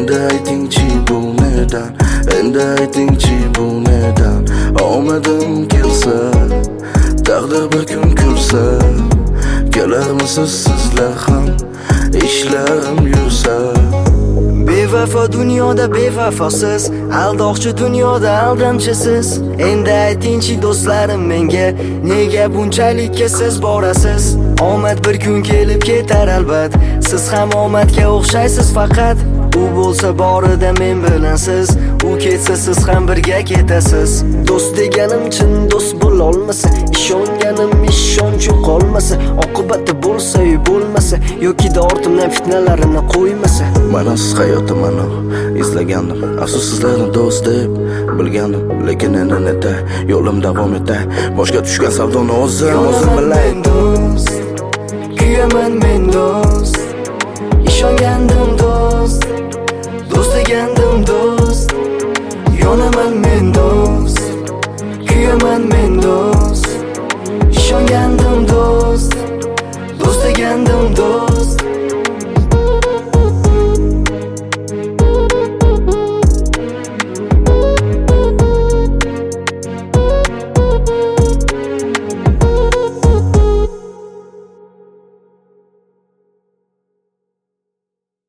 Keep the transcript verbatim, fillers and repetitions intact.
Endi aytingchi bu neden, endi aytingchi bu neden. Omadim kelsa, taqdir bir kun kulsa, kelarmisiz sizlar ham ishlarim yursa. Bevafo dunyoda bevafosiz, aldoqchi dunyoda aldamchisiz. Endi aytingchi do'stlarim menga, nega bunchalikka siz borasiz? Omad bir kun kelib ketar albat, siz ham omadga o'xshaysiz faqat. U bo'lsa borida men bilan siz, u ketsa siz ham birga ketasiz. Do'st deganim chin do'st bo'la olmasa, ishonganim ishonch yo'qolmasa, oqibati bo'lsa-yu bo'lmasa, yoki ortimdan fitnalarini qo'ymasa. Mana siz hayotim mana izlagandim, afsus sizlarni do'st deb bilgandim, lekin endi netay, yo'lim davom etay. Boshga tushgan savdoni o'zim o'zim bilay. Do'st, kuyaman men do'st, ishongandim